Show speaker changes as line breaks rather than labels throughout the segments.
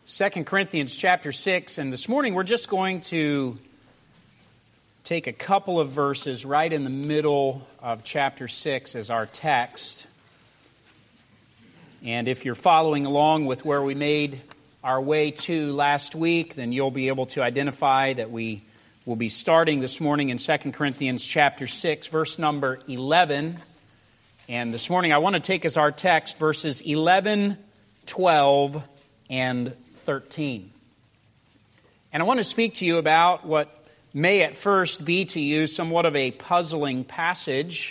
2 Corinthians chapter 6, and this morning we're just going to take a couple of verses right in the middle of chapter 6 as our text. And if you're following along with where we made our way to last week, then you'll be able to identify that we will be starting this morning in 2 Corinthians chapter 6, verse number 11. And this morning I want to take as our text verses 11, 12, and 13. And I want to speak to you about what may at first be to you somewhat of a puzzling passage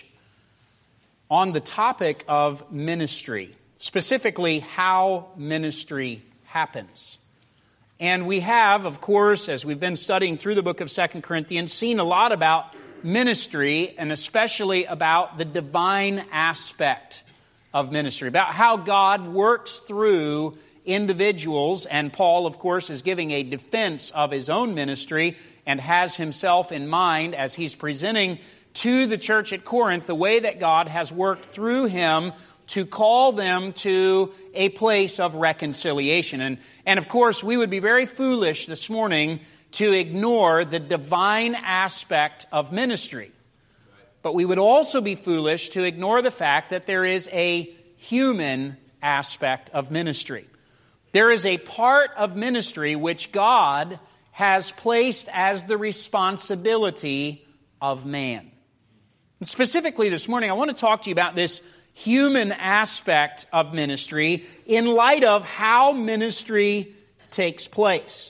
on the topic of ministry, specifically how ministry happens. And we have, of course, as we've been studying through the book of 2 Corinthians, seen a lot about ministry and especially about the divine aspect of ministry, about how God works through individuals, and Paul, of course, is giving a defense of his own ministry and has himself in mind as he's presenting to the church at Corinth the way that God has worked through him to call them to a place of reconciliation. And of course, we would be very foolish this morning to ignore the divine aspect of ministry. But we would also be foolish to ignore the fact that there is a human aspect of ministry. There is a part of ministry which God has placed as the responsibility of man. And specifically this morning, I want to talk to you about this human aspect of ministry in light of how ministry takes place.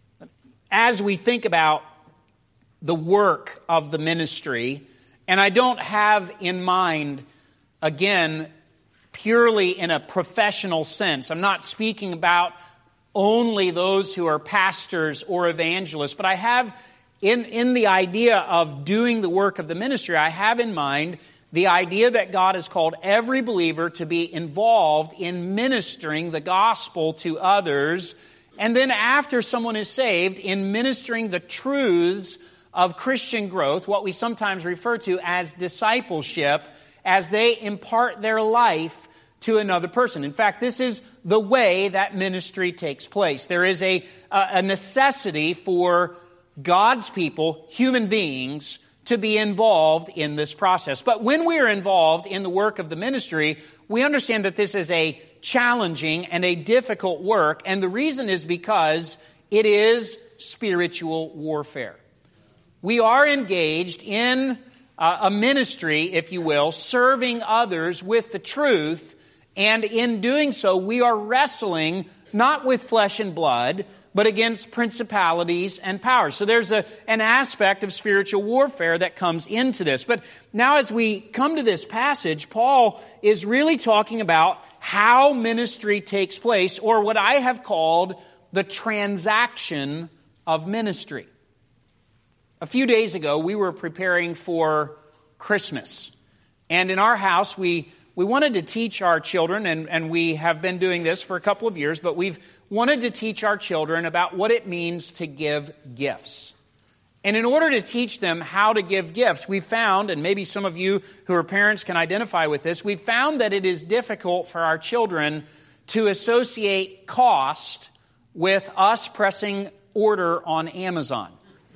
As we think about the work of the ministry, and I don't have in mind, again, purely in a professional sense. I'm not speaking about only those who are pastors or evangelists, but I have in the idea of doing the work of the ministry, I have in mind the idea that God has called every believer to be involved in ministering the gospel to others, and then after someone is saved, in ministering the truths of Christian growth, what we sometimes refer to as discipleship, as they impart their life to another person. In fact, this is the way that ministry takes place. There is a necessity for God's people, human beings, to be involved in this process. But when we are involved in the work of the ministry, we understand that this is a challenging and a difficult work, and the reason is because it is spiritual warfare. We are engaged in a ministry, if you will, serving others with the truth, and in doing so, we are wrestling not with flesh and blood, but against principalities and powers. So there's an aspect of spiritual warfare that comes into this. But now as we come to this passage, Paul is really talking about how ministry takes place, or what I have called the transaction of ministry. A few days ago, we were preparing for Christmas. And in our house, we wanted to teach our children, and we have been doing this for a couple of years, but we've wanted to teach our children about what it means to give gifts. And in order to teach them how to give gifts, we found, and maybe some of you who are parents can identify with this, we found that it is difficult for our children to associate cost with us pressing order on Amazon.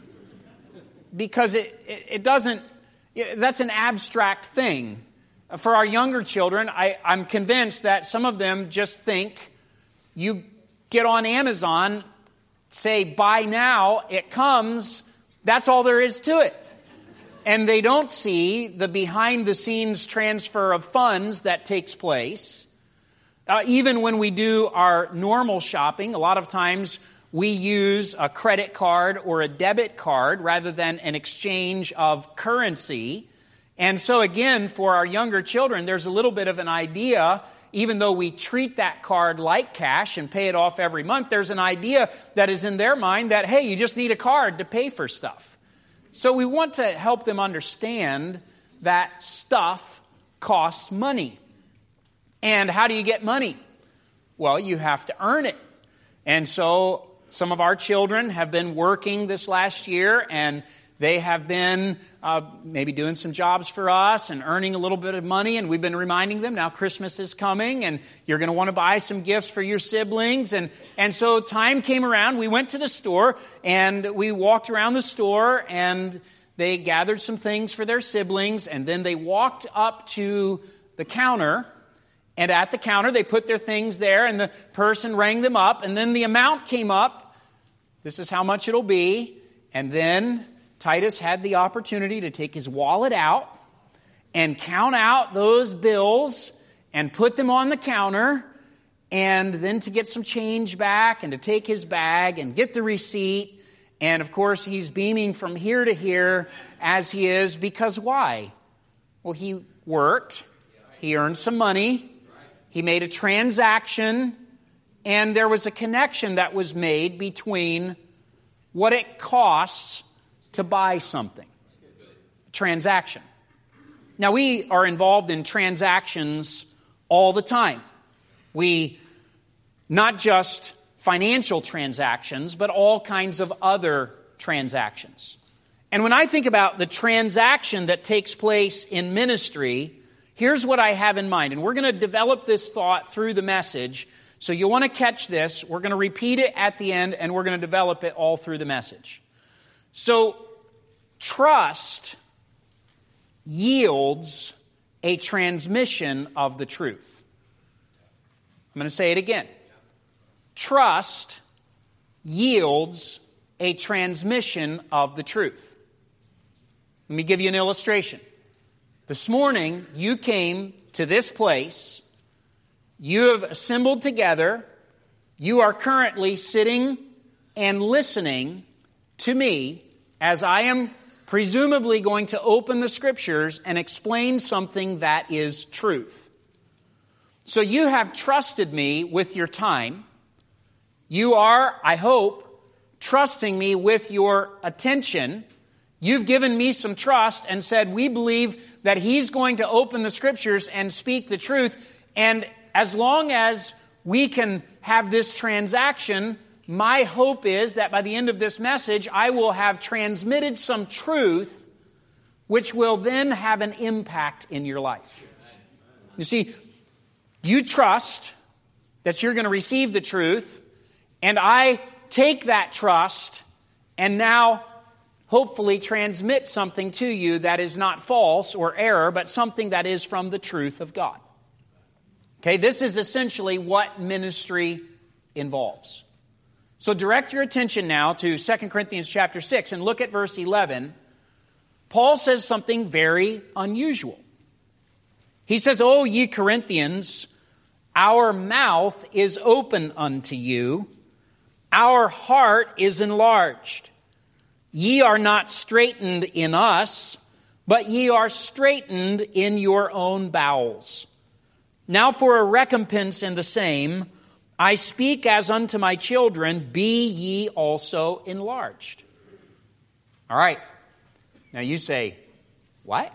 Because it doesn't, that's an abstract thing. For our younger children, I'm convinced that some of them just think you get on Amazon, say buy now, it comes, that's all there is to it. And they don't see the behind-the-scenes transfer of funds that takes place. Even when we do our normal shopping, a lot of times we use a credit card or a debit card rather than an exchange of currency. And so again, for our younger children, there's a little bit of an idea, even though we treat that card like cash and pay it off every month, there's an idea that is in their mind that, hey, you just need a card to pay for stuff. So we want to help them understand that stuff costs money. And how do you get money? Well, you have to earn it. And so some of our children have been working this last year, and They have been maybe doing some jobs for us and earning a little bit of money, and we've been reminding them, now Christmas is coming, and you're going to want to buy some gifts for your siblings. And so time came around. We went to the store, and we walked around the store, and they gathered some things for their siblings, and then they walked up to the counter, and at the counter they put their things there, and the person rang them up, and then the amount came up. This is how much it'll be. And then Titus had the opportunity to take his wallet out and count out those bills and put them on the counter, and then to get some change back and to take his bag and get the receipt. And of course, he's beaming from here to here as he is, because why? Well, he worked, he earned some money, he made a transaction, and there was a connection that was made between what it costs to buy something. Transaction. Now, we are involved in transactions all the time. We, not just financial transactions, but all kinds of other transactions. And when I think about the transaction that takes place in ministry, here's what I have in mind. And we're going to develop this thought through the message. So you'll want to catch this. We're going to repeat it at the end, and we're going to develop it all through the message. So, trust yields a transmission of the truth. I'm going to say it again. Trust yields a transmission of the truth. Let me give you an illustration. This morning, you came to this place. You have assembled together. You are currently sitting and listening to me as I am presumably going to open the Scriptures and explain something that is truth. So you have trusted me with your time. You are, I hope, trusting me with your attention. You've given me some trust and said, we believe that he's going to open the Scriptures and speak the truth. And as long as we can have this transaction, my hope is that by the end of this message, I will have transmitted some truth which will then have an impact in your life. You see, you trust that you're going to receive the truth, and I take that trust and now hopefully transmit something to you that is not false or error, but something that is from the truth of God. Okay, this is essentially what ministry involves. So direct your attention now to 2 Corinthians chapter 6 and look at verse 11. Paul says something very unusual. He says, O ye Corinthians, our mouth is open unto you, our heart is enlarged. Ye are not straitened in us, but ye are straitened in your own bowels. Now for a recompense in the same, I speak as unto my children, be ye also enlarged. All right. Now you say, what?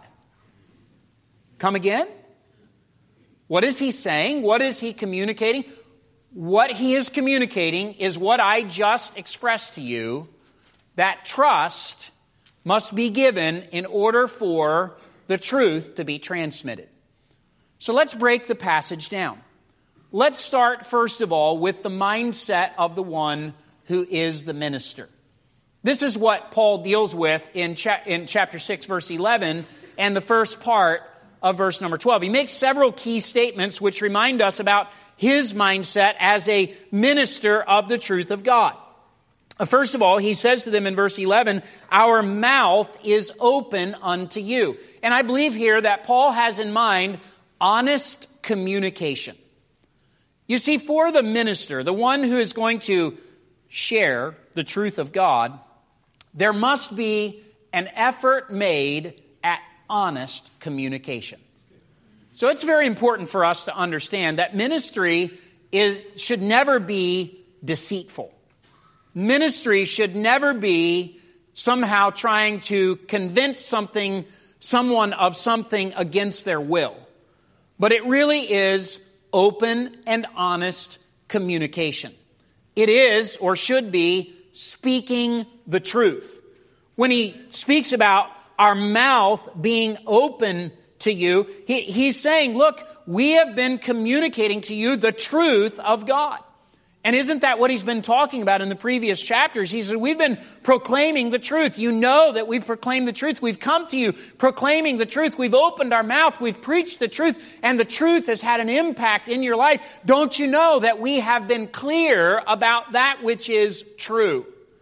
Come again? What is he saying? What is he communicating? What he is communicating is what I just expressed to you, that trust must be given in order for the truth to be transmitted. So let's break the passage down. Let's start, first of all, with the mindset of the one who is the minister. This is what Paul deals with in chapter 6, verse 11, and the first part of verse number 12. He makes several key statements which remind us about his mindset as a minister of the truth of God. First of all, he says to them in verse 11, our mouth is open unto you. And I believe here that Paul has in mind honest communication. You see, for the minister, the one who is going to share the truth of God, there must be an effort made at honest communication. So it's very important for us to understand that ministry should never be deceitful. Ministry should never be somehow trying to convince someone of something against their will. But it really is open and honest communication. It is, or should be, speaking the truth. When he speaks about our mouth being open to you, he's saying, look, we have been communicating to you the truth of God. And isn't that what he's been talking about in the previous chapters? He said, we've been proclaiming the truth. You know that we've proclaimed the truth. We've come to you proclaiming the truth. We've opened our mouth. We've preached the truth. And the truth has had an impact in your life. Don't you know that we have been clear about that which is true?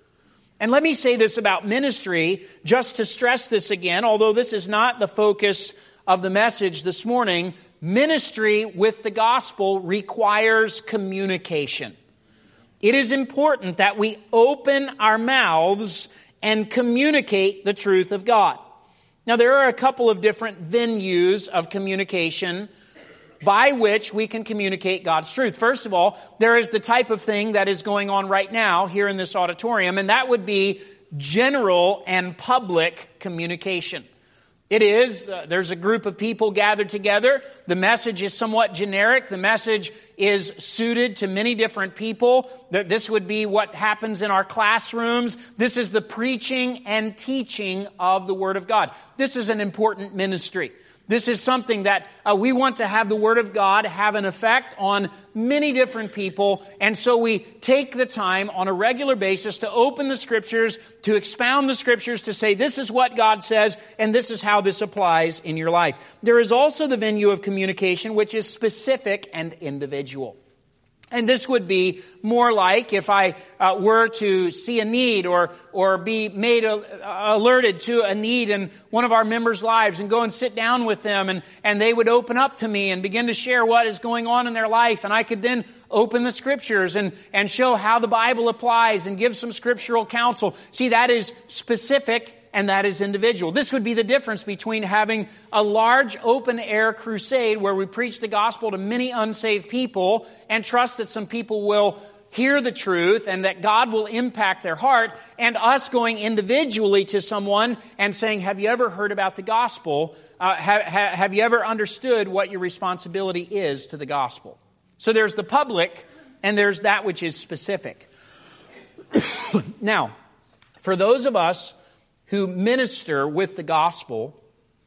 And let me say this about ministry, just to stress this again, although this is not the focus of the message this morning. Ministry with the gospel requires communication. It is important that we open our mouths and communicate the truth of God. Now, there are a couple of different venues of communication by which we can communicate God's truth. First of all, there is the type of thing that is going on right now here in this auditorium, and that would be general and public communication. It is, there's a group of people gathered together. The message is somewhat generic. The message is suited to many different people. This would be what happens in our classrooms. This is the preaching and teaching of the Word of God. This is an important ministry. This is something that we want to have the Word of God have an effect on many different people. And so we take the time on a regular basis to open the Scriptures, to expound the Scriptures, to say this is what God says, and this is how this applies in your life. There is also the venue of communication, which is specific and individual. And this would be more like if I were to see a need or be made alerted to a need in one of our members' lives and go and sit down with them and they would open up to me and begin to share what is going on in their life. And I could then open the Scriptures and show how the Bible applies and give some scriptural counsel. See, that is specific and that is individual. This would be the difference between having a large open-air crusade where we preach the gospel to many unsaved people and trust that some people will hear the truth and that God will impact their heart, and us going individually to someone and saying, have you ever heard about the gospel? Have you ever understood what your responsibility is to the gospel? So there's the public and there's that which is specific. Now, for those of us who minister with the gospel,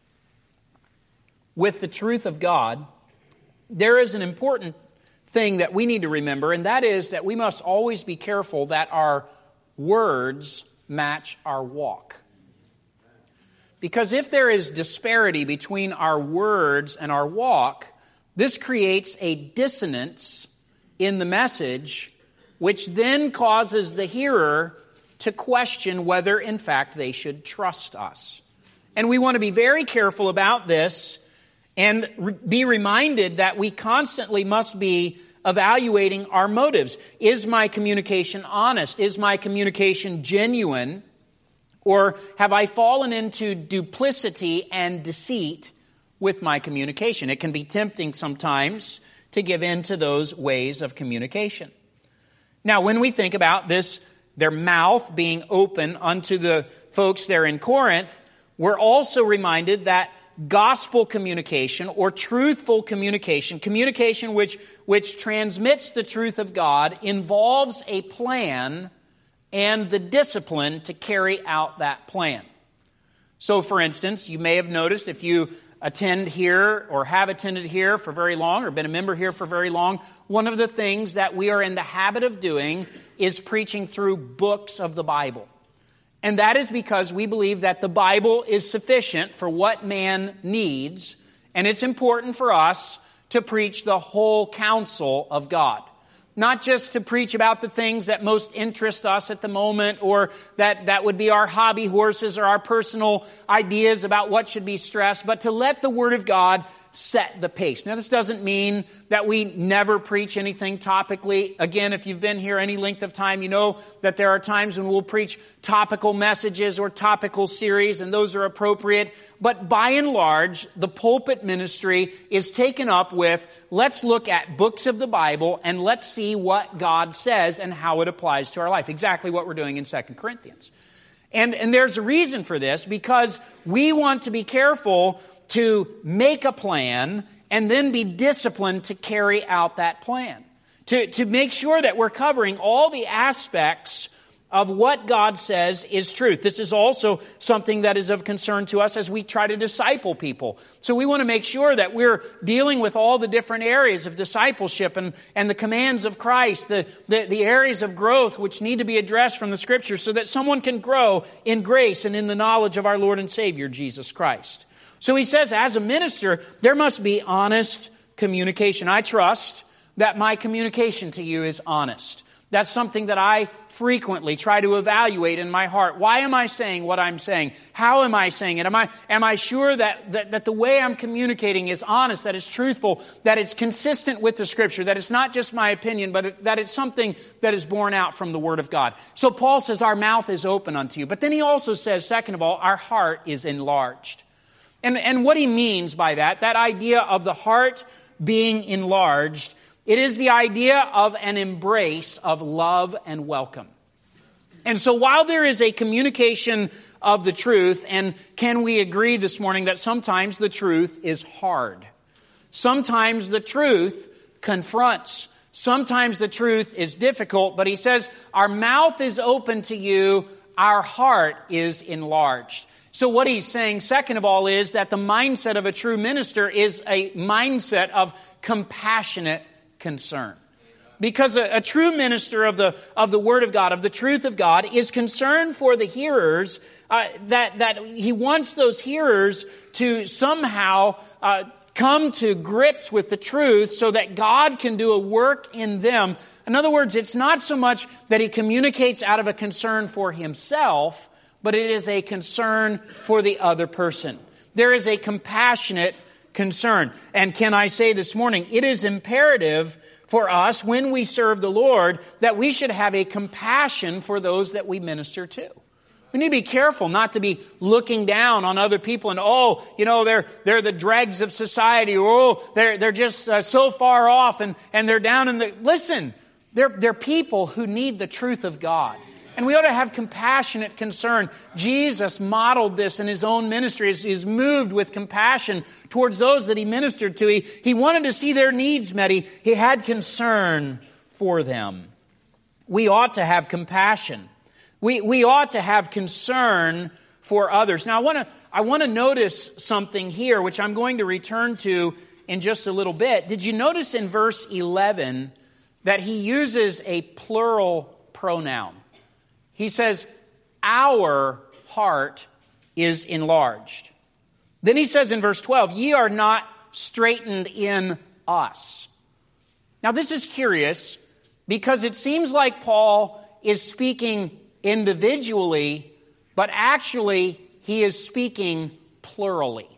with the truth of God, there is an important thing that we need to remember, and that is that we must always be careful that our words match our walk. Because if there is disparity between our words and our walk, this creates a dissonance in the message, which then causes the hearer to question whether, in fact, they should trust us. And we want to be very careful about this and be reminded that we constantly must be evaluating our motives. Is my communication honest? Is my communication genuine? Or have I fallen into duplicity and deceit with my communication? It can be tempting sometimes to give in to those ways of communication. Now, when we think about this, their mouth being open unto the folks there in Corinth, we're also reminded that gospel communication or truthful communication, communication which transmits the truth of God, involves a plan and the discipline to carry out that plan. So, for instance, you may have noticed if you attend here or have attended here for very long or been a member here for very long, one of the things that we are in the habit of doing is preaching through books of the Bible. And that is because we believe that the Bible is sufficient for what man needs, and it's important for us to preach the whole counsel of God. Not just to preach about the things that most interest us at the moment or that would be our hobby horses or our personal ideas about what should be stressed, but to let the Word of God set the pace. Now, this doesn't mean that we never preach anything topically. Again, if you've been here any length of time, you know that there are times when we'll preach topical messages or topical series, and those are appropriate. But by and large, the pulpit ministry is taken up with, let's look at books of the Bible and let's see what God says and how it applies to our life. Exactly what we're doing in 2 Corinthians. And there's a reason for this, because we want to be careful to make a plan and then be disciplined to carry out that plan. To make sure that we're covering all the aspects of what God says is truth. This is also something that is of concern to us as we try to disciple people. So we want to make sure that we're dealing with all the different areas of discipleship and the commands of Christ, the areas of growth which need to be addressed from the Scriptures so that someone can grow in grace and in the knowledge of our Lord and Savior, Jesus Christ. So he says, as a minister, there must be honest communication. I trust that my communication to you is honest. That's something that I frequently try to evaluate in my heart. Why am I saying what I'm saying? How am I saying it? Am I sure that the way I'm communicating is honest, that it's truthful, that it's consistent with the Scripture, that it's not just my opinion, but that it's something that is borne out from the Word of God? So Paul says our mouth is open unto you. But then he also says, second of all, our heart is enlarged. And what he means by that idea of the heart being enlarged, it is the idea of an embrace of love and welcome. And so while there is a communication of the truth, and can we agree this morning that sometimes the truth is hard? Sometimes the truth confronts. Sometimes the truth is difficult, but he says, our mouth is open to you, our heart is enlarged. So what he's saying, second of all, is that the mindset of a true minister is a mindset of compassionate concern. Because a true minister of the Word of God, of the truth of God, is concerned for the hearers, that he wants those hearers to somehow come to grips with the truth so that God can do a work in them. In other words, it's not so much that he communicates out of a concern for himself, but it is a concern for the other person. There is a compassionate concern. And can I say this morning, it is imperative for us when we serve the Lord that we should have a compassion for those that we minister to. We need to be careful not to be looking down on other people and, they're the dregs of society, or they're just so far off and they're down in the... Listen, they're people who need the truth of God. And we ought to have compassionate concern. Jesus modeled this in his own ministry as he's moved with compassion towards those that he ministered to. He wanted to see their needs met. He had concern for them. We ought to have compassion. We ought to have concern for others. Now, I want to notice something here, which I'm going to return to in just a little bit. Did you notice in verse 11 that he uses a plural pronoun? He says, our heart is enlarged. Then he says in verse 12, ye are not straitened in us. Now this is curious because it seems like Paul is speaking individually, but actually he is speaking plurally.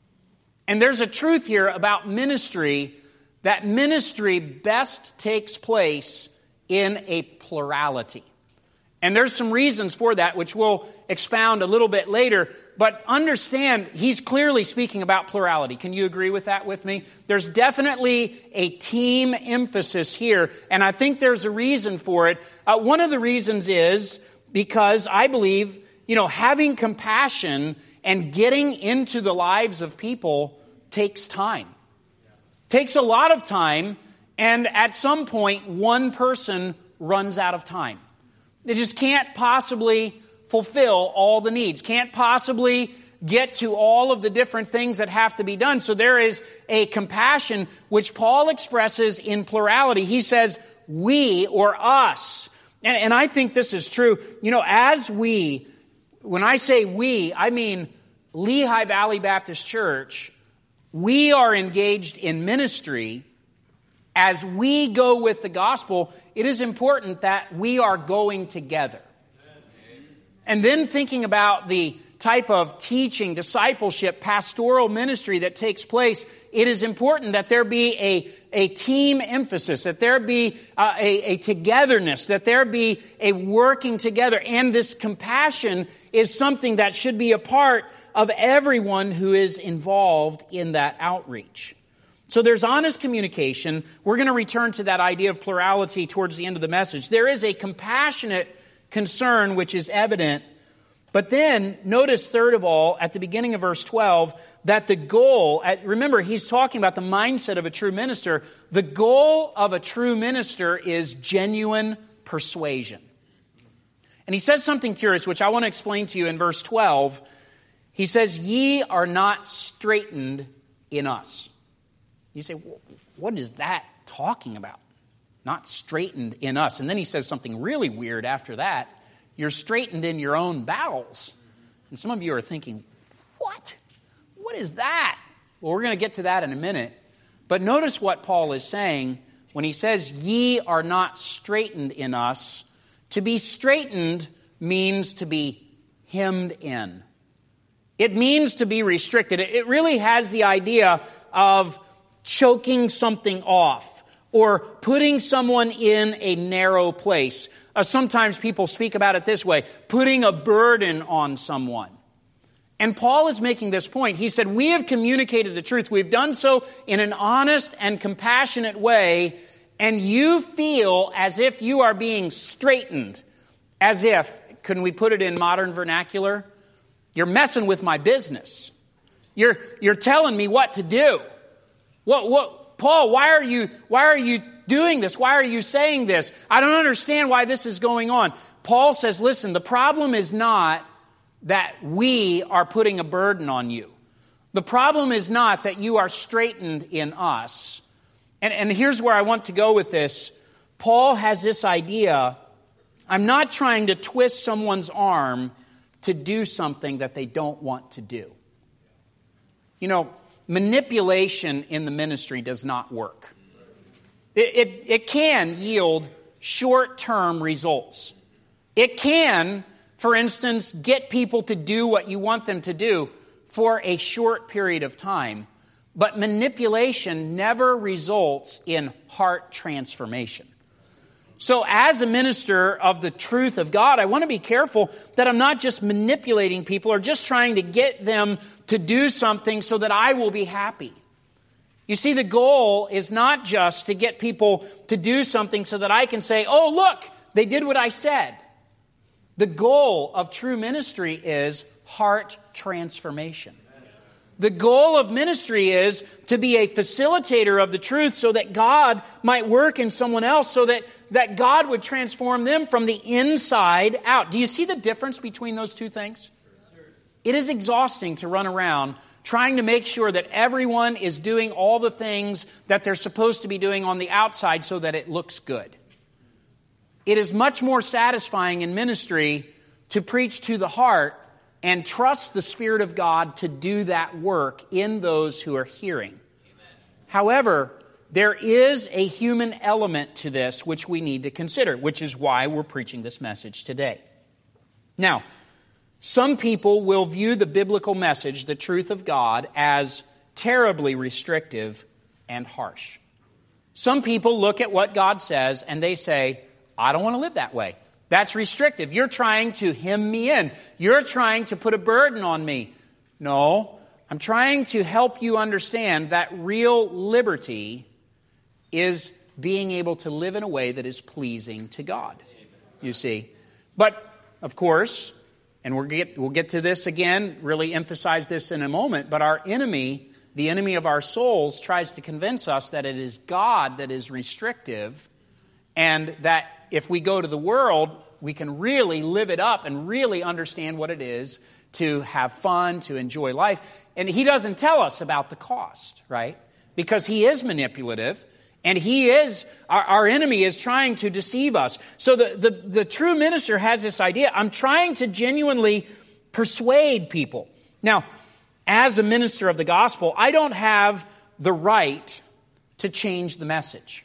And there's a truth here about ministry, that ministry best takes place in a plurality. And there's some reasons for that, which we'll expound a little bit later. But understand, he's clearly speaking about plurality. Can you agree with that with me? There's definitely a team emphasis here, and I think there's a reason for it. One of the reasons is because I believe, having compassion and getting into the lives of people takes time. Takes a lot of time, and at some point, one person runs out of time. They just can't possibly fulfill all the needs, can't possibly get to all of the different things that have to be done. So there is a compassion which Paul expresses in plurality. He says, we or us. And I think this is true. As we, when I say we, I mean Lehigh Valley Baptist Church, we are engaged in ministry. As we go with the gospel, it is important that we are going together. And then thinking about the type of teaching, discipleship, pastoral ministry that takes place, it is important that there be a team emphasis, that there be a togetherness, that there be a working together. And this compassion is something that should be a part of everyone who is involved in that outreach. So there's honest communication. We're going to return to that idea of plurality towards the end of the message. There is a compassionate concern which is evident. But then, notice third of all, at the beginning of verse 12, that the goal, remember he's talking about the mindset of a true minister. The goal of a true minister is genuine persuasion. And he says something curious, which I want to explain to you in verse 12. He says, ye are not straitened in us. You say, what is that talking about? Not straitened in us. And then he says something really weird after that. You're straitened in your own bowels. And some of you are thinking, what? What is that? Well, we're going to get to that in a minute. But notice what Paul is saying when he says, ye are not straitened in us. To be straitened means to be hemmed in. It means to be restricted. It really has the idea of choking something off or putting someone in a narrow place. Sometimes people speak about it this way, putting a burden on someone. And Paul is making this point. He said, we have communicated the truth. We've done so in an honest and compassionate way, and you feel as if you are being straightened. As if, can we put it in modern vernacular? You're messing with my business. You're telling me what to do. Paul, why are you doing this? Why are you saying this? I don't understand why this is going on. Paul says, listen, the problem is not that we are putting a burden on you. The problem is not that you are straitened in us. And here's where I want to go with this. Paul has this idea, I'm not trying to twist someone's arm to do something that they don't want to do. You know, manipulation in the ministry does not work. It can yield short-term results. It can, for instance, get people to do what you want them to do for a short period of time. But manipulation never results in heart transformation. So as a minister of the truth of God, I want to be careful that I'm not just manipulating people or just trying to get them to do something so that I will be happy. You see, the goal is not just to get people to do something so that I can say, oh, look, they did what I said. The goal of true ministry is heart transformation. The goal of ministry is to be a facilitator of the truth so that God might work in someone else, so that God would transform them from the inside out. Do you see the difference between those two things? It is exhausting to run around trying to make sure that everyone is doing all the things that they're supposed to be doing on the outside so that it looks good. It is much more satisfying in ministry to preach to the heart and trust the Spirit of God to do that work in those who are hearing. Amen. However, there is a human element to this which we need to consider, which is why we're preaching this message today. Now, some people will view the biblical message, the truth of God, as terribly restrictive and harsh. Some people look at what God says and they say, I don't want to live that way. That's restrictive. You're trying to hem me in. You're trying to put a burden on me. No, I'm trying to help you understand that real liberty is being able to live in a way that is pleasing to God. You see. But, of course, and we'll get to this again, really emphasize this in a moment, but our enemy, the enemy of our souls, tries to convince us that it is God that is restrictive, and that if we go to the world, we can really live it up and really understand what it is to have fun, to enjoy life. And he doesn't tell us about the cost, right? Because he is manipulative, and he is, our enemy is trying to deceive us. So the true minister has this idea, I'm trying to genuinely persuade people. Now, as a minister of the gospel, I don't have the right to change the message.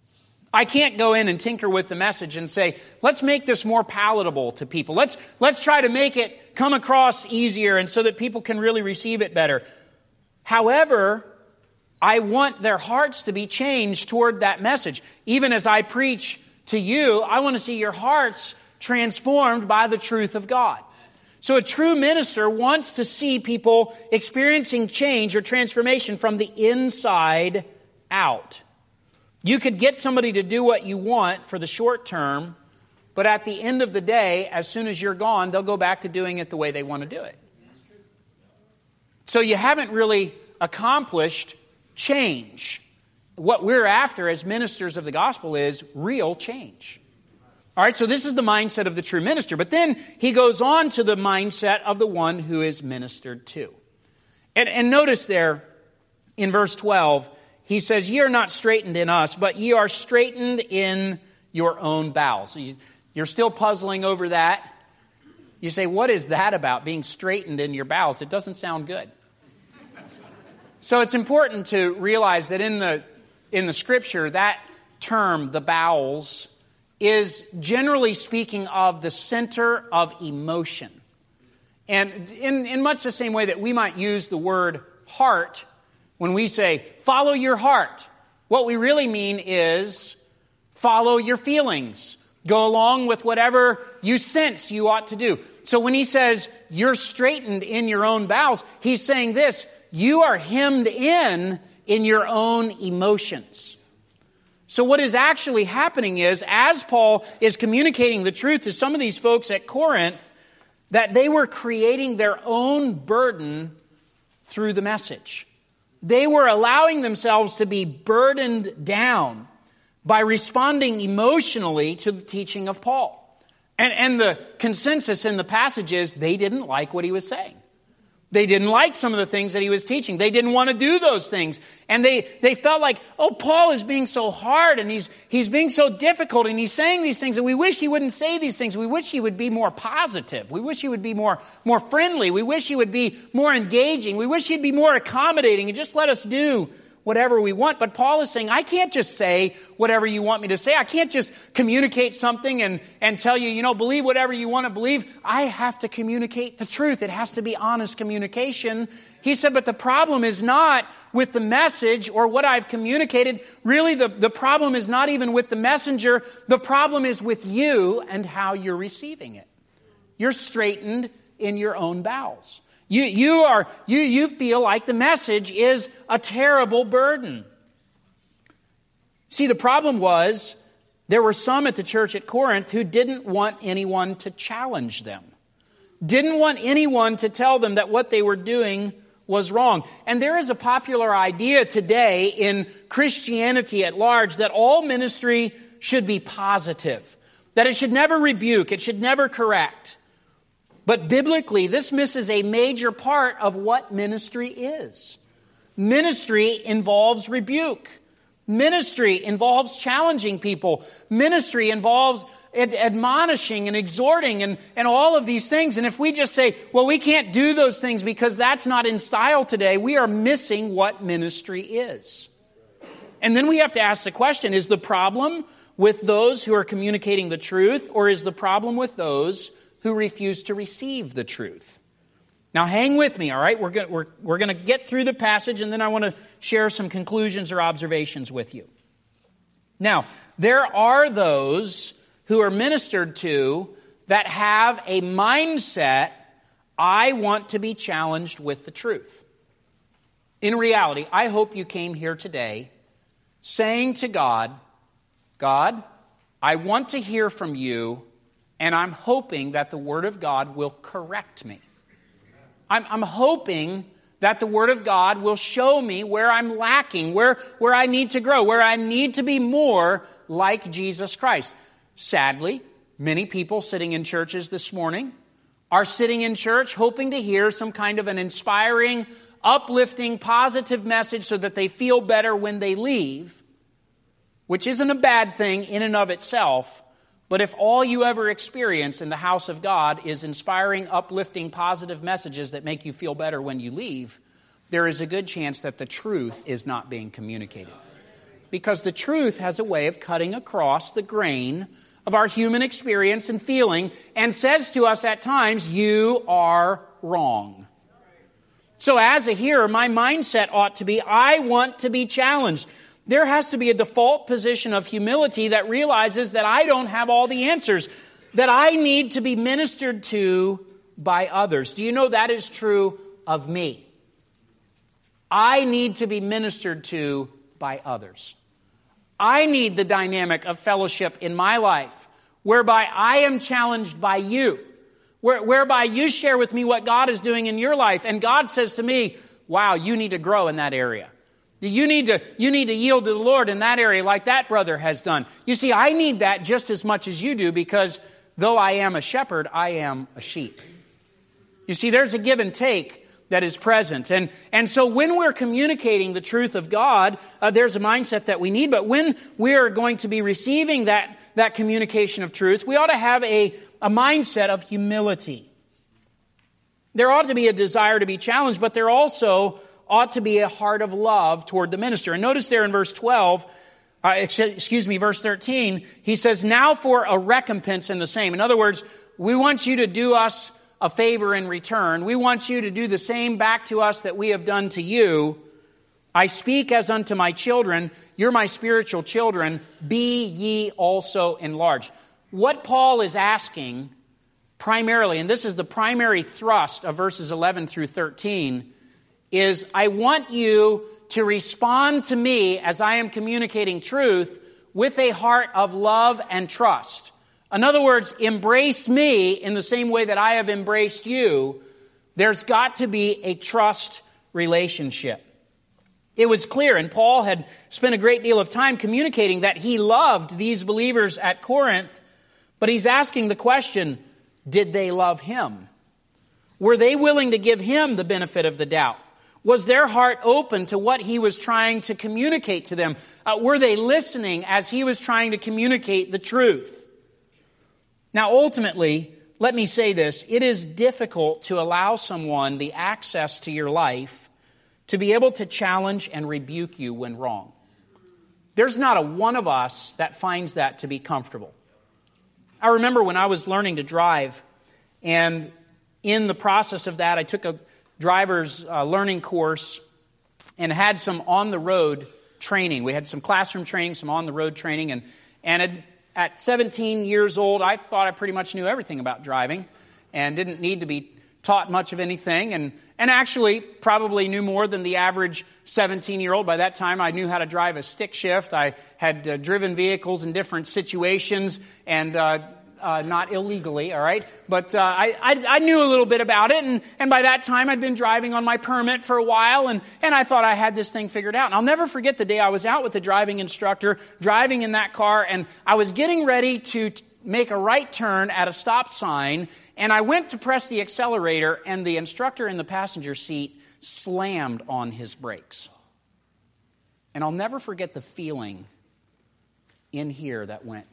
I can't go in and tinker with the message and say, let's make this more palatable to people. Let's try to make it come across easier and so that people can really receive it better. However, I want their hearts to be changed toward that message. Even as I preach to you, I want to see your hearts transformed by the truth of God. So a true minister wants to see people experiencing change or transformation from the inside out. You could get somebody to do what you want for the short term, but at the end of the day, as soon as you're gone, they'll go back to doing it the way they want to do it. So you haven't really accomplished change. What we're after as ministers of the gospel is real change. All right, so this is the mindset of the true minister. But then he goes on to the mindset of the one who is ministered to. And notice there in verse 12, he says, "Ye are not straitened in us, but ye are straitened in your own bowels." You're still puzzling over that. You say, what is that about, being straitened in your bowels? It doesn't sound good. So it's important to realize that in the Scripture, that term, the bowels, is generally speaking of the center of emotion. And in much the same way that we might use the word heart when we say, follow your heart, what we really mean is follow your feelings. Go along with whatever you sense you ought to do. So when he says, you're straitened in your own bowels, he's saying this, you are hemmed in your own emotions. So what is actually happening is, as Paul is communicating the truth to some of these folks at Corinth, that they were creating their own burden through the message. They were allowing themselves to be burdened down by responding emotionally to the teaching of Paul. And the consensus in the passage is they didn't like what he was saying. They didn't like some of the things that he was teaching. They didn't want to do those things. And they felt like, oh, Paul is being so hard and he's being so difficult and he's saying these things and we wish he wouldn't say these things. We wish he would be more positive. We wish he would be more friendly. We wish he would be more engaging. We wish he'd be more accommodating and just let us do whatever we want. But Paul is saying, I can't just say whatever you want me to say. I can't just communicate something and tell you, believe whatever you want to believe. I have to communicate the truth. It has to be honest communication. He said, but the problem is not with the message or what I've communicated. Really, the problem is not even with the messenger. The problem is with you and how you're receiving it. You're straitened in your own bowels. You feel like the message is a terrible burden. See, the problem was there were some at the church at Corinth who didn't want anyone to challenge them. Didn't want anyone to tell them that what they were doing was wrong. And there is a popular idea today in Christianity at large that all ministry should be positive. That it should never rebuke, it should never correct. But biblically, this misses a major part of what ministry is. Ministry involves rebuke. Ministry involves challenging people. Ministry involves admonishing and exhorting and all of these things. And if we just say, well, we can't do those things because that's not in style today, we are missing what ministry is. And then we have to ask the question, is the problem with those who are communicating the truth, or is the problem with those who refuse to receive the truth? Now hang with me, all right? We're going to get through the passage, and then I want to share some conclusions or observations with you. Now, there are those who are ministered to that have a mindset, I want to be challenged with the truth. In reality, I hope you came here today saying to God, God, I want to hear from you, and I'm hoping that the Word of God will correct me. I'm hoping that the Word of God will show me where I'm lacking, where I need to grow, where I need to be more like Jesus Christ. Sadly, many people sitting in churches this morning are sitting in church hoping to hear some kind of an inspiring, uplifting, positive message so that they feel better when they leave, which isn't a bad thing in and of itself. But if all you ever experience in the house of God is inspiring, uplifting, positive messages that make you feel better when you leave, there is a good chance that the truth is not being communicated. Because the truth has a way of cutting across the grain of our human experience and feeling and says to us at times, you are wrong. So as a hearer, my mindset ought to be, I want to be challenged. There has to be a default position of humility that realizes that I don't have all the answers, that I need to be ministered to by others. Do you know that is true of me? I need to be ministered to by others. I need the dynamic of fellowship in my life whereby I am challenged by you, whereby you share with me what God is doing in your life, and God says to me, wow, you need to grow in that area. You need to yield to the Lord in that area like that brother has done. You see, I need that just as much as you do because though I am a shepherd, I am a sheep. You see, there's a give and take that is present. And so when we're communicating the truth of God, there's a mindset that we need. But when we're going to be receiving that communication of truth, we ought to have a mindset of humility. There ought to be a desire to be challenged, but there also ought to be a heart of love toward the minister. And notice there in verse 13, he says, now for a recompense in the same. In other words, we want you to do us a favor in return. We want you to do the same back to us that we have done to you. I speak as unto my children. You're my spiritual children. Be ye also enlarged. What Paul is asking primarily, and this is the primary thrust of verses 11 through 13, is I want you to respond to me as I am communicating truth with a heart of love and trust. In other words, embrace me in the same way that I have embraced you. There's got to be a trust relationship. It was clear, and Paul had spent a great deal of time communicating that he loved these believers at Corinth, but he's asking the question, did they love him? Were they willing to give him the benefit of the doubt? Was their heart open to what he was trying to communicate to them? Were they listening as he was trying to communicate the truth? Now, ultimately, let me say this. It is difficult to allow someone the access to your life to be able to challenge and rebuke you when wrong. There's not a one of us that finds that to be comfortable. I remember when I was learning to drive, and in the process of that, I took a driver's learning course and had some on-the-road training. We had some classroom training, some on-the-road training, and at 17 years old, I thought I pretty much knew everything about driving and didn't need to be taught much of anything, and actually probably knew more than the average 17-year-old. By that time, I knew how to drive a stick shift. I had driven vehicles in different situations and not illegally, all right? But I knew a little bit about it, and by that time, I'd been driving on my permit for a while, and I thought I had this thing figured out. And I'll never forget the day I was out with the driving instructor, driving in that car, and I was getting ready to make a right turn at a stop sign, and I went to press the accelerator, and the instructor in the passenger seat slammed on his brakes. And I'll never forget the feeling in here that went,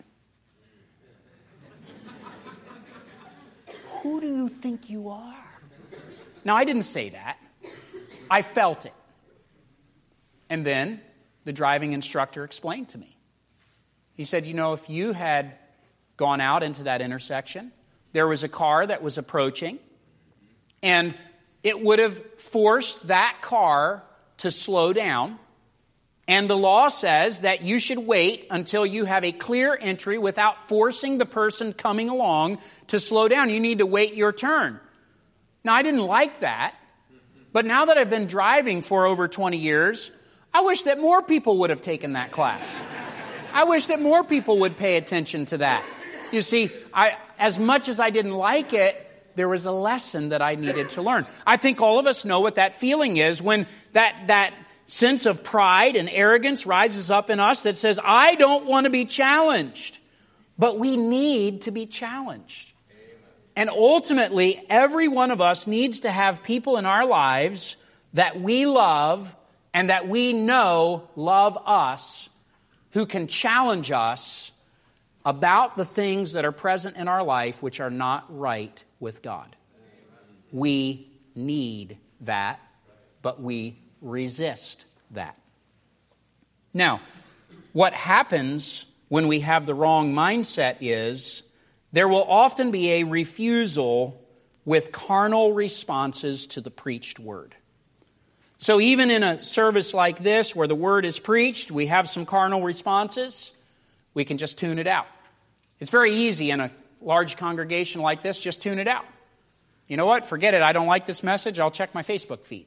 who do you think you are? Now, I didn't say that. I felt it. And then the driving instructor explained to me. He said, if you had gone out into that intersection, there was a car that was approaching, and it would have forced that car to slow down. And the law says that you should wait until you have a clear entry without forcing the person coming along to slow down. You need to wait your turn. Now, I didn't like that, but now that I've been driving for over 20 years, I wish that more people would have taken that class. I wish that more people would pay attention to that. You see, as much as I didn't like it, there was a lesson that I needed to learn. I think all of us know what that feeling is when that sense of pride and arrogance rises up in us that says, I don't want to be challenged. But we need to be challenged. Amen. And ultimately, every one of us needs to have people in our lives that we love and that we know love us, who can challenge us about the things that are present in our life which are not right with God. We need that, but we resist that. Now, what happens when we have the wrong mindset is there will often be a refusal with carnal responses to the preached word. So even in a service like this where the word is preached, we have some carnal responses, we can just tune it out. It's very easy in a large congregation like this, just tune it out. You know what? Forget it. I don't like this message. I'll check my Facebook feed.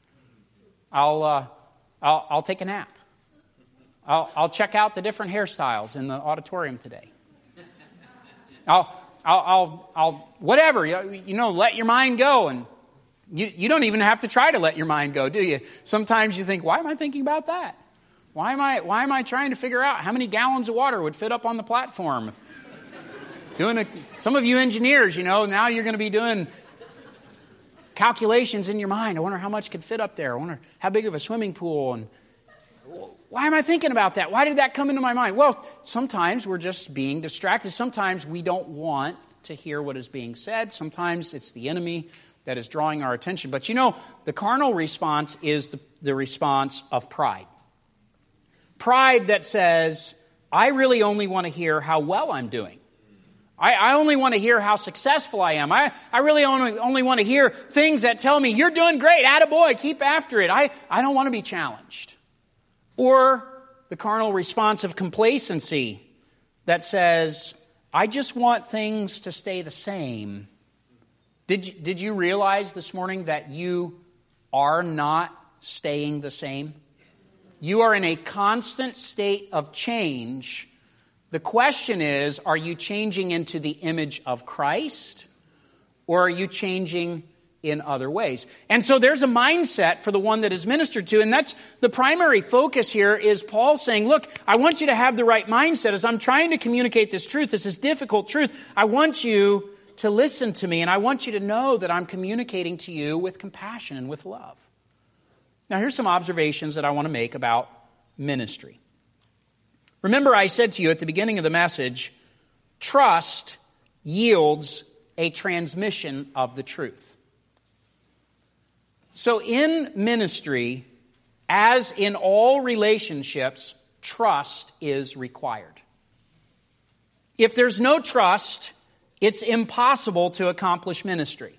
I'll take a nap. I'll check out the different hairstyles in the auditorium today. I'll whatever, let your mind go and You don't even have to try to let your mind go, do you? Sometimes you think, why am I thinking about that? Why am I trying to figure out how many gallons of water would fit up on the platform? Some of you engineers, now you're going to be doing calculations in your mind. I wonder how much could fit up there. I wonder how big of a swimming pool. And why am I thinking about that? Why did that come into my mind? Well, sometimes we're just being distracted. Sometimes we don't want to hear what is being said. Sometimes it's the enemy that is drawing our attention. But the carnal response is the response of pride. Pride that says, I really only want to hear how well I'm doing. I only want to hear how successful I am. I really only want to hear things that tell me, you're doing great, attaboy, keep after it. I don't want to be challenged. Or the carnal response of complacency that says, I just want things to stay the same. Did you realize this morning that you are not staying the same? You are in a constant state of change. The question is, are you changing into the image of Christ, or are you changing in other ways? And so there's a mindset for the one that is ministered to, and that's the primary focus here is Paul saying, look, I want you to have the right mindset. As I'm trying to communicate this truth, this is difficult truth, I want you to listen to me, and I want you to know that I'm communicating to you with compassion and with love. Now, here's some observations that I want to make about ministry. Remember, I said to you at the beginning of the message, trust yields a transmission of the truth. So in ministry, as in all relationships, trust is required. If there's no trust, it's impossible to accomplish ministry.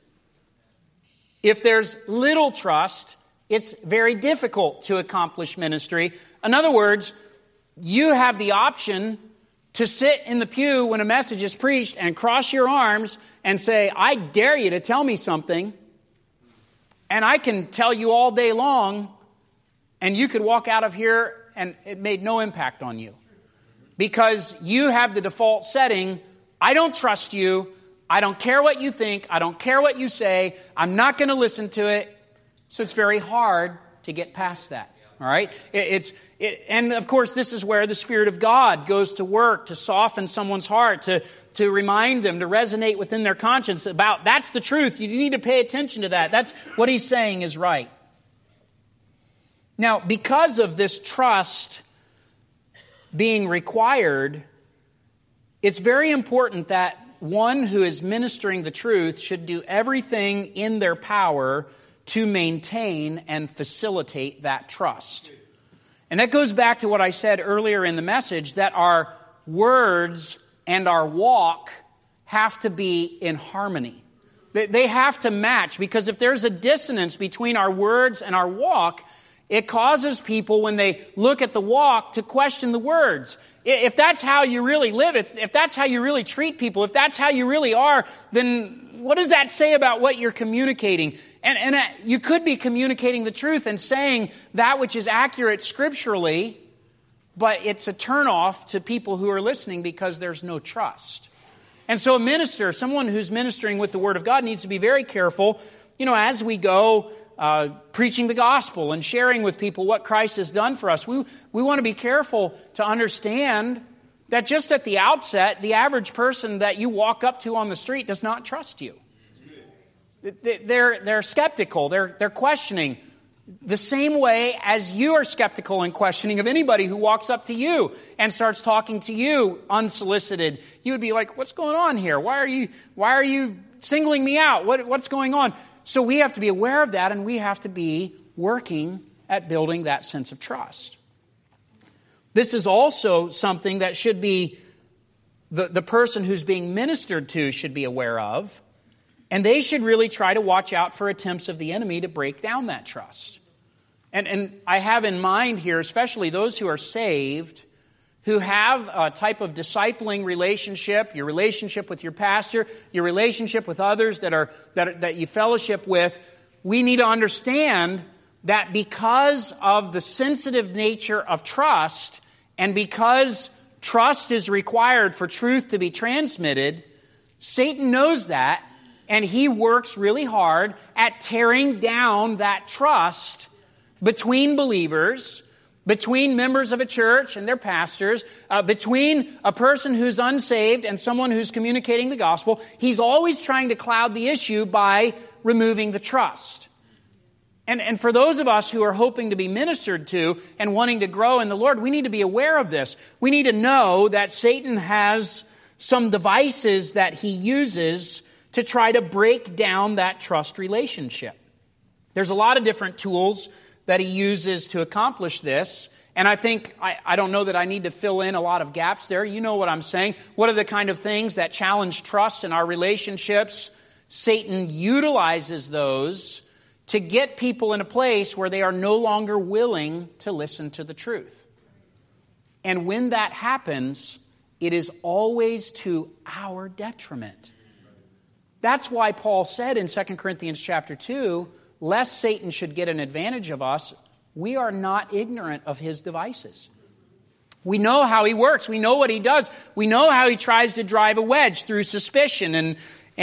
If there's little trust, it's very difficult to accomplish ministry. In other words, you have the option to sit in the pew when a message is preached and cross your arms and say, I dare you to tell me something, and I can tell you all day long, and you could walk out of here and it made no impact on you. Because you have the default setting, I don't trust you, I don't care what you think, I don't care what you say, I'm not going to listen to it. So it's very hard to get past that. All right? And of course, this is where the Spirit of God goes to work to soften someone's heart, to remind them, to resonate within their conscience about that's the truth. You need to pay attention to that. That's what he's saying is right. Now, because of this trust being required, it's very important that one who is ministering the truth should do everything in their power to maintain and facilitate that trust. And that goes back to what I said earlier in the message, that our words and our walk have to be in harmony. They have to match, because if there's a dissonance between our words and our walk, it causes people, when they look at the walk, to question the words. If that's how you really live, if that's how you really treat people, if that's how you really are, then what does that say about what you're communicating? And you could be communicating the truth and saying that which is accurate scripturally, but it's a turnoff to people who are listening because there's no trust. And so a minister, someone who's ministering with the Word of God, needs to be very careful, as we go preaching the gospel and sharing with people what Christ has done for us. We want to be careful to understand that just at the outset, the average person that you walk up to on the street does not trust you. They're skeptical. They're questioning the same way as you are skeptical and questioning of anybody who walks up to you and starts talking to you unsolicited. You would be like, what's going on here? Why are you singling me out? What's going on? So we have to be aware of that, and we have to be working at building that sense of trust. This is also something that should be the person who's being ministered to should be aware of, and they should really try to watch out for attempts of the enemy to break down that trust. And I have in mind here, especially those who are saved, who have a type of discipling relationship, your relationship with your pastor, your relationship with others that you fellowship with. We need to understand that because of the sensitive nature of trust, and because trust is required for truth to be transmitted, Satan knows that, and he works really hard at tearing down that trust between believers, between members of a church and their pastors, between a person who's unsaved and someone who's communicating the gospel. He's always trying to cloud the issue by removing the trust. And for those of us who are hoping to be ministered to and wanting to grow in the Lord, we need to be aware of this. We need to know that Satan has some devices that he uses to try to break down that trust relationship. There's a lot of different tools that he uses to accomplish this. And I think, I don't know that I need to fill in a lot of gaps there. You know what I'm saying. What are the kind of things that challenge trust in our relationships? Satan utilizes those to get people in a place where they are no longer willing to listen to the truth. And when that happens, it is always to our detriment. That's why Paul said in 2 Corinthians chapter 2, lest Satan should get an advantage of us, we are not ignorant of his devices. We know how he works. We know what he does. We know how he tries to drive a wedge through suspicion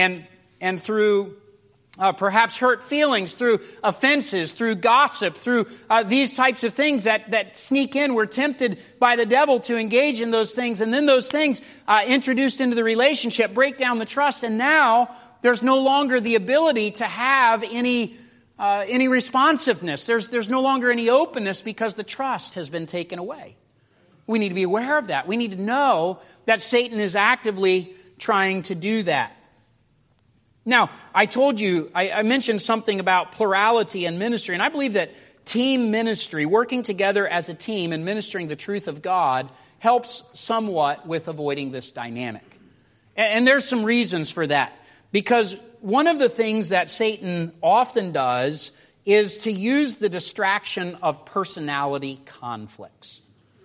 and through perhaps hurt feelings, through offenses, through gossip, through these types of things that sneak in. We're tempted by the devil to engage in those things, and then those things introduced into the relationship break down the trust, and now there's no longer the ability to have any responsiveness. There's no longer any openness because the trust has been taken away. We need to be aware of that. We need to know that Satan is actively trying to do that. Now, I told you, I mentioned something about plurality in ministry, and I believe that team ministry, working together as a team and ministering the truth of God, helps somewhat with avoiding this dynamic. And there's some reasons for that. Because one of the things that Satan often does is to use the distraction of personality conflicts.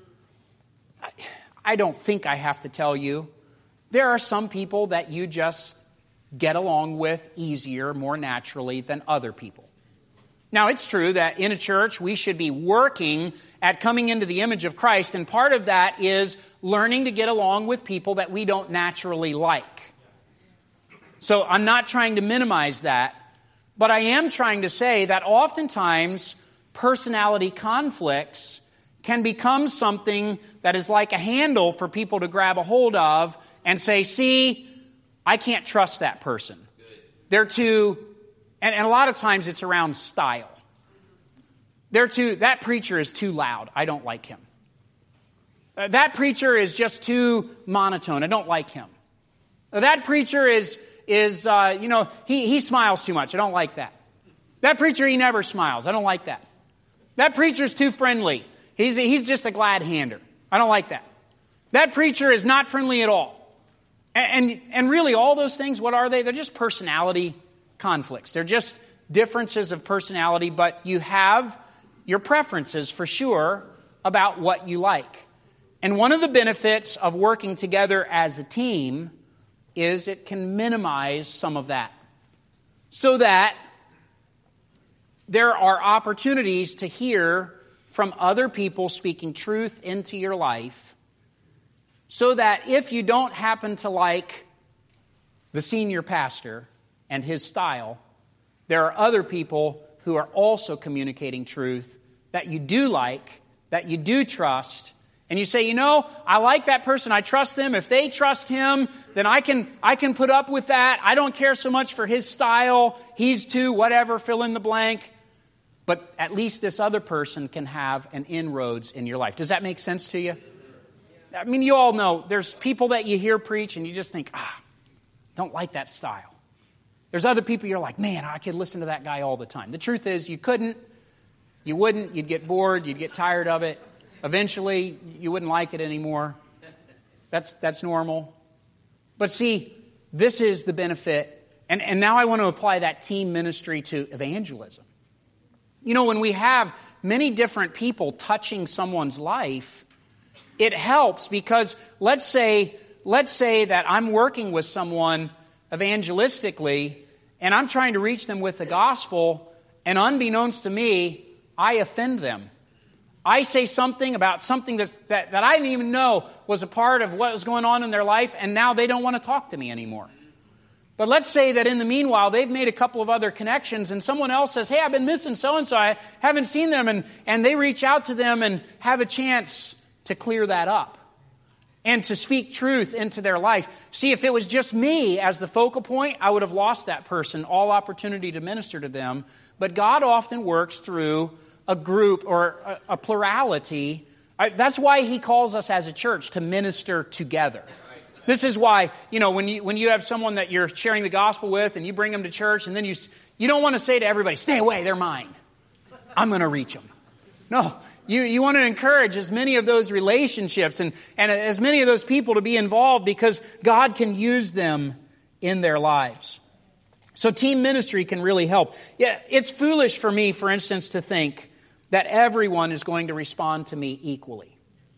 I don't think I have to tell you, there are some people that you just get along with easier, more naturally than other people. Now, it's true that in a church we should be working at coming into the image of Christ, and part of that is learning to get along with people that we don't naturally like. So I'm not trying to minimize that, but I am trying to say that oftentimes personality conflicts can become something that is like a handle for people to grab a hold of and say, see, I can't trust that person. They're too, and a lot of times it's around style. That preacher is too loud. I don't like him. That preacher is just too monotone. I don't like him. That preacher is he smiles too much. I don't like that. That preacher, he never smiles. I don't like that. That preacher's too friendly. He's just a glad hander. I don't like that. That preacher is not friendly at all. And really all those things, what are they? They're just personality conflicts. They're just differences of personality, but you have your preferences for sure about what you like. And one of the benefits of working together as a team is it can minimize some of that, so that there are opportunities to hear from other people speaking truth into your life, so that if you don't happen to like the senior pastor and his style, there are other people who are also communicating truth that you do like, that you do trust. And you say, I like that person. I trust them. If they trust him, then I can put up with that. I don't care so much for his style. He's too whatever, fill in the blank. But at least this other person can have an inroads in your life. Does that make sense to you? I mean, you all know there's people that you hear preach and you just think, don't like that style. There's other people you're like, man, I could listen to that guy all the time. The truth is you couldn't, you wouldn't, you'd get bored, you'd get tired of it. Eventually, you wouldn't like it anymore. That's normal. But see, this is the benefit. And now I want to apply that team ministry to evangelism. When we have many different people touching someone's life, it helps because let's say that I'm working with someone evangelistically and I'm trying to reach them with the gospel, and unbeknownst to me, I offend them. I say something about something that I didn't even know was a part of what was going on in their life, and now they don't want to talk to me anymore. But let's say that in the meanwhile, they've made a couple of other connections and someone else says, hey, I've been missing so-and-so, I haven't seen them, and they reach out to them and have a chance to clear that up and to speak truth into their life. See, if it was just me as the focal point, I would have lost that person all opportunity to minister to them. But God often works through a group or a plurality. That's why He calls us as a church to minister together. This is why, when you have someone that you're sharing the gospel with and you bring them to church, and then you don't want to say to everybody, stay away, they're mine. I'm going to reach them. No, you want to encourage as many of those relationships and as many of those people to be involved because God can use them in their lives. So team ministry can really help. Yeah, it's foolish for me, for instance, to think that everyone is going to respond to me equally.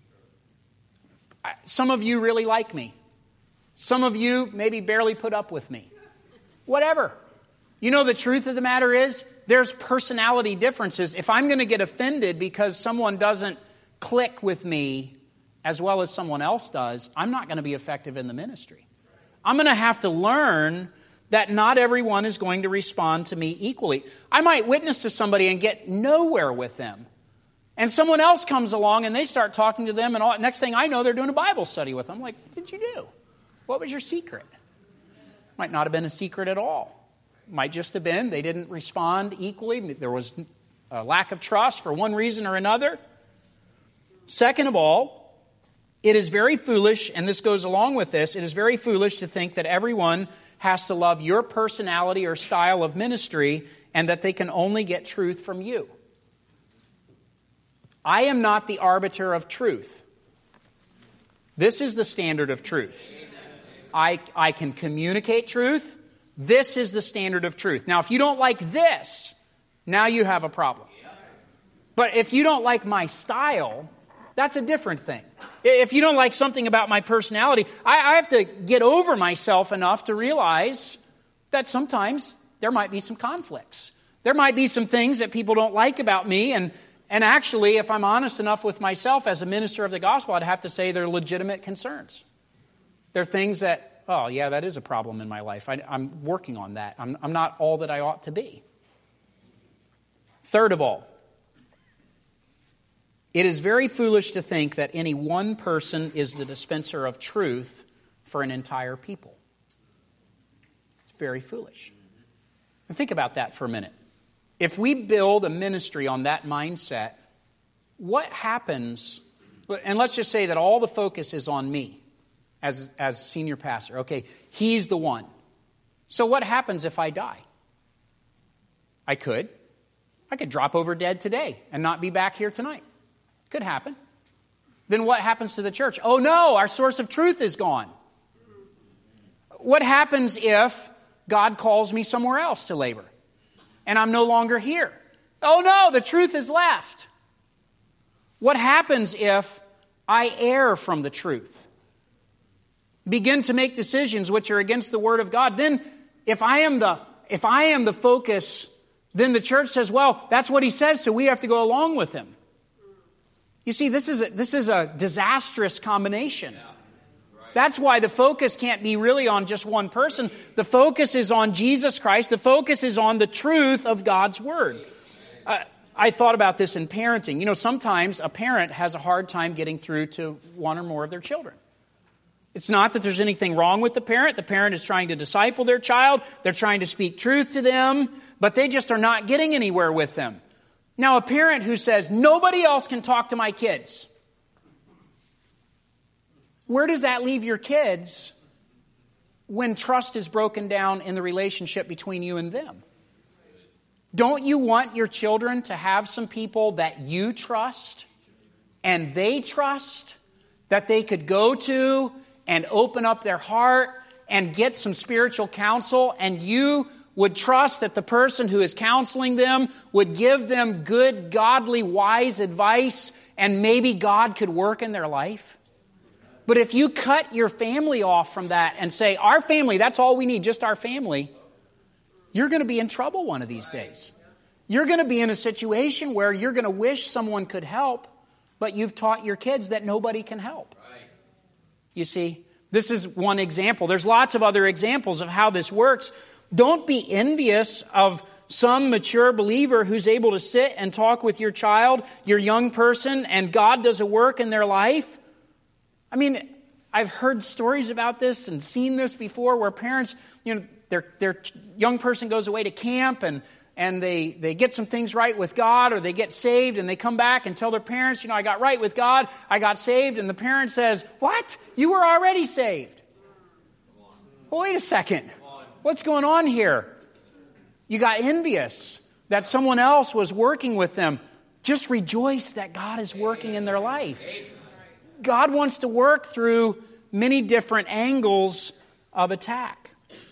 Some of you really like me. Some of you maybe barely put up with me. Whatever. The truth of the matter is, there's personality differences. If I'm going to get offended because someone doesn't click with me as well as someone else does, I'm not going to be effective in the ministry. I'm going to have to learn that not everyone is going to respond to me equally. I might witness to somebody and get nowhere with them. And someone else comes along and they start talking to them, and next thing I know, they're doing a Bible study with them. I'm like, what did you do? What was your secret? Might not have been a secret at all. Might just have been they didn't respond equally. There was a lack of trust for one reason or another. Second of all, it is very foolish, and this goes along with this, it is very foolish to think that everyone has to love your personality or style of ministry and that they can only get truth from you. I am not the arbiter of truth. This is the standard of truth. I can communicate truth. This is the standard of truth. Now, if you don't like this, now you have a problem. But if you don't like my style, that's a different thing. If you don't like something about my personality, I have to get over myself enough to realize that sometimes there might be some conflicts. There might be some things that people don't like about me, and actually, if I'm honest enough with myself as a minister of the gospel, I'd have to say they're legitimate concerns. They're things that, oh yeah, that is a problem in my life. I'm working on that. I'm not all that I ought to be. Third of all, it is very foolish to think that any one person is the dispenser of truth for an entire people. It's very foolish. And think about that for a minute. If we build a ministry on that mindset, what happens, and let's just say that all the focus is on me as senior pastor. Okay, he's the one. So what happens if I die? I could drop over dead today and not be back here tonight. Could happen. Then what happens to the church? Oh no, our source of truth is gone. What happens if God calls me somewhere else to labor and I'm no longer here? Oh no, the truth is left. What happens if I err from the truth? Begin to make decisions which are against the Word of God. Then if I am the focus, then the church says, well, that's what he says, so we have to go along with him. You see, this is a disastrous combination. That's why the focus can't be really on just one person. The focus is on Jesus Christ. The focus is on the truth of God's Word. I thought about this in parenting. You know, sometimes a parent has a hard time getting through to one or more of their children. It's not that there's anything wrong with the parent. The parent is trying to disciple their child. They're trying to speak truth to them, but they just are not getting anywhere with them. Now, a parent who says, nobody else can talk to my kids. Where does that leave your kids when trust is broken down in the relationship between you and them? Don't you want your children to have some people that you trust and they trust, that they could go to and open up their heart and get some spiritual counsel, and you would trust that the person who is counseling them would give them good, godly, wise advice, and maybe God could work in their life? But if you cut your family off from that and say, our family, that's all we need, just our family, you're going to be in trouble one of these days. You're going to be in a situation where you're going to wish someone could help, but you've taught your kids that nobody can help. You see, This is one example. There's lots of other examples of how this works. Don't be envious of some mature believer who's able to sit and talk with your child, your young person, and God does a work in their life. I mean, I've heard stories about this and seen this before where parents, their young person goes away to camp and they get some things right with God, or they get saved and they come back and tell their parents, I got right with God, I got saved, and the parent says, "What? You were already saved." Well, wait a second. What's going on here? You got envious that someone else was working with them. Just rejoice that God is working in their life. God wants to work through many different angles of attack.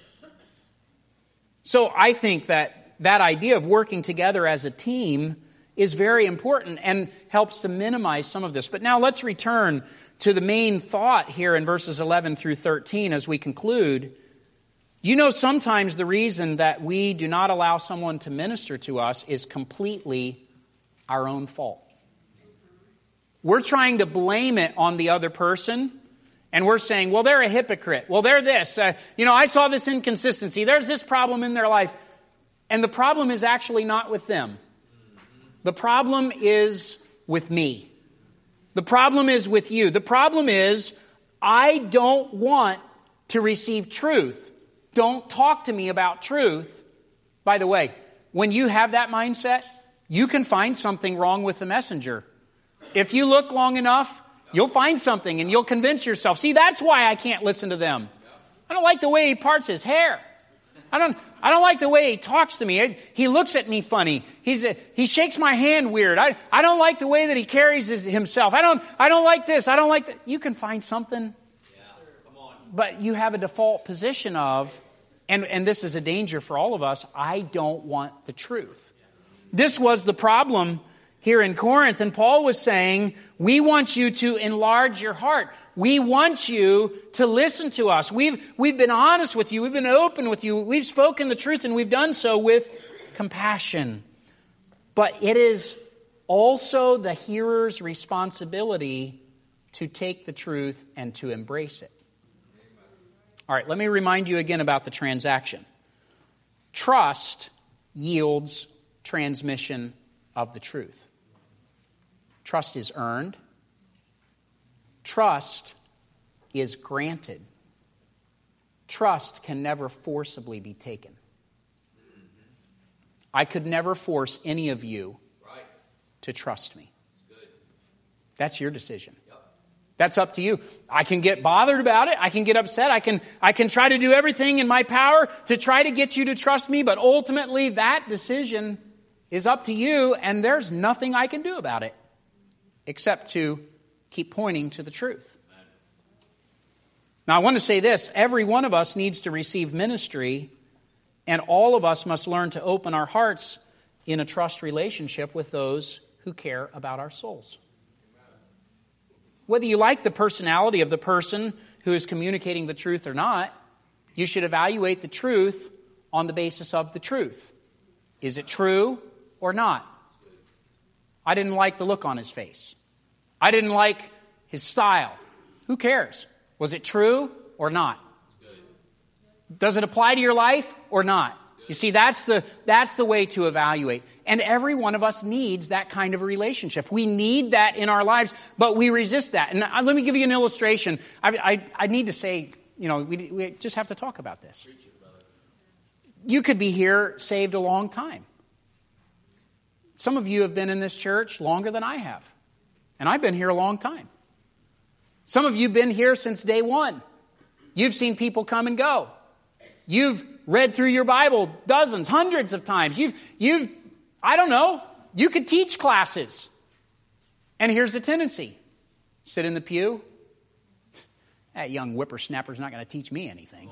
So I think that idea of working together as a team is very important and helps to minimize some of this. But now let's return to the main thought here in verses 11 through 13 as we conclude. Sometimes the reason that we do not allow someone to minister to us is completely our own fault. We're trying to blame it on the other person, and we're saying, well, they're a hypocrite. Well, they're this. I saw this inconsistency. There's this problem in their life. And the problem is actually not with them. The problem is with me. The problem is with you. The problem is I don't want to receive truth. Don't talk to me about truth. By the way, when you have that mindset, you can find something wrong with the messenger. If you look long enough, you'll find something and you'll convince yourself. See, that's why I can't listen to them. I don't like the way he parts his hair. I don't like the way he talks to me. He looks at me funny. He shakes my hand weird. I don't like the way that he carries himself. I don't like this. I don't like that. You can find something. But you have a default position of, and this is a danger for all of us, I don't want the truth. This was the problem here in Corinth, and Paul was saying, we want you to enlarge your heart. We want you to listen to us. We've been honest with you. We've been open with you. We've spoken the truth, and we've done so with compassion. But it is also the hearer's responsibility to take the truth and to embrace it. All right, let me remind you again about the transaction. Trust yields transmission of the truth. Trust is earned. Trust is granted. Trust can never forcibly be taken. I could never force any of you to trust me. That's your decision. That's up to you. I can get bothered about it. I can get upset. I can try to do everything in my power to try to get you to trust me, but ultimately that decision is up to you, and there's nothing I can do about it except to keep pointing to the truth. Now, I want to say this. Every one of us needs to receive ministry, and all of us must learn to open our hearts in a trust relationship with those who care about our souls. Whether you like the personality of the person who is communicating the truth or not, you should evaluate the truth on the basis of the truth. Is it true or not? I didn't like the look on his face. I didn't like his style. Who cares? Was it true or not? Does it apply to your life or not? You see, that's the way to evaluate. And every one of us needs that kind of a relationship. We need that in our lives, but we resist that. And let me give you an illustration. I need to say, we just have to talk about this. You could be here saved a long time. Some of you have been in this church longer than I have. And I've been here a long time. Some of you have been here since day one. You've seen people come and go. You've read through your Bible dozens, hundreds of times. I don't know, you could teach classes. And here's the tendency. Sit in the pew. That young whippersnapper's not going to teach me anything.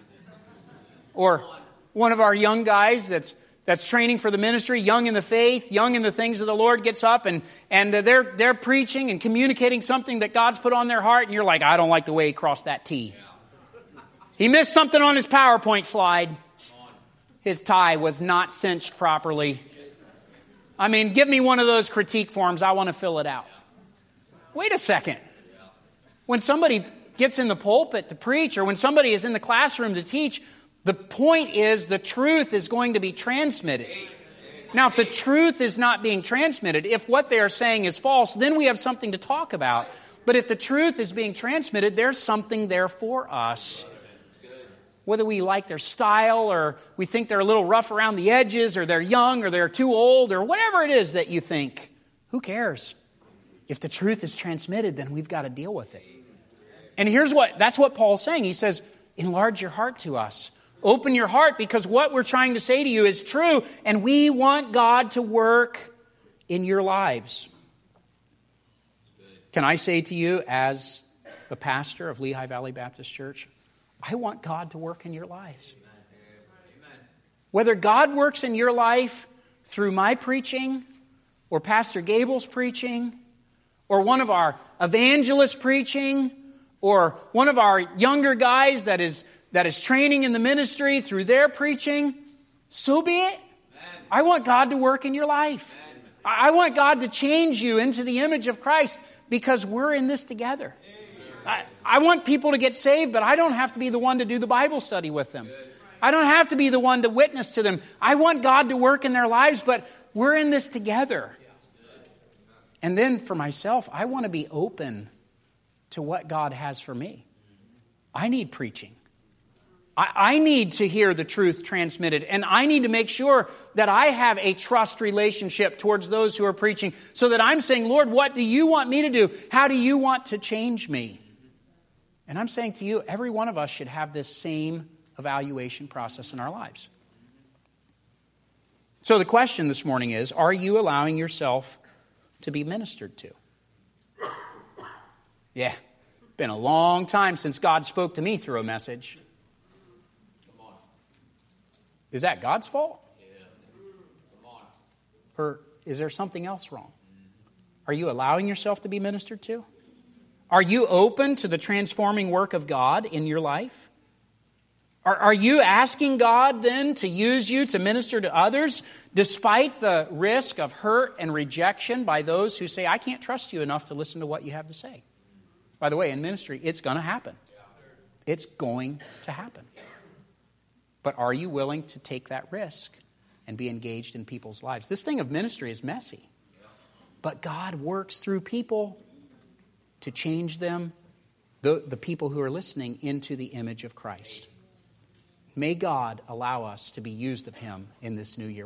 Or one of our young guys that's training for the ministry, young in the faith, young in the things of the Lord, gets up and they're preaching and communicating something that God's put on their heart, and you're like, I don't like the way he crossed that T. He missed something on his PowerPoint slide. His tie was not cinched properly. I mean, give me one of those critique forms. I want to fill it out. Wait a second. When somebody gets in the pulpit to preach or when somebody is in the classroom to teach, the point is the truth is going to be transmitted. Now, if the truth is not being transmitted, if what they are saying is false, then we have something to talk about. But if the truth is being transmitted, there's something there for us. Whether we like their style or we think they're a little rough around the edges or they're young or they're too old or whatever it is that you think, who cares? If the truth is transmitted, then we've got to deal with it. And that's what Paul's saying. He says, enlarge your heart to us. Open your heart because what we're trying to say to you is true and we want God to work in your lives. Can I say to you as the pastor of Lehigh Valley Baptist Church, I want God to work in your lives. Whether God works in your life through my preaching or Pastor Gable's preaching or one of our evangelists preaching or one of our younger guys that is training in the ministry through their preaching, so be it. I want God to work in your life. I want God to change you into the image of Christ because we're in this together. I want people to get saved, but I don't have to be the one to do the Bible study with them. I don't have to be the one to witness to them. I want God to work in their lives, but we're in this together. And then for myself, I want to be open to what God has for me. I need preaching. I need to hear the truth transmitted, and I need to make sure that I have a trust relationship towards those who are preaching so that I'm saying, Lord, what do you want me to do? How do you want to change me? And I'm saying to you, every one of us should have this same evaluation process in our lives. So the question this morning is, are you allowing yourself to be ministered to? Yeah, been a long time since God spoke to me through a message. Is that God's fault? Or is there something else wrong? Are you allowing yourself to be ministered to? Are you open to the transforming work of God in your life? Are you asking God then to use you to minister to others despite the risk of hurt and rejection by those who say, I can't trust you enough to listen to what you have to say? By the way, in ministry, it's going to happen. It's going to happen. But are you willing to take that risk and be engaged in people's lives? This thing of ministry is messy. But God works through people to change them, the people who are listening, into the image of Christ. May God allow us to be used of Him in this new year.